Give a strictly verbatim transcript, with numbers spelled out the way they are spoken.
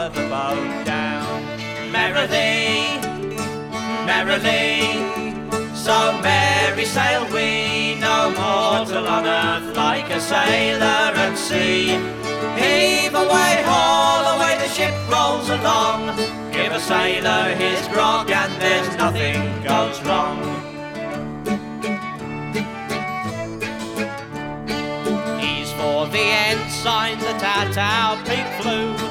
lower the boat down. Merrily, merrily, so merry sail we, no mortal on earth like a sailor at sea. Heave away, haul away, the ship rolls along. Give a sailor his grog and there's nothing goes wrong. He's for the ensign that at our peak flew.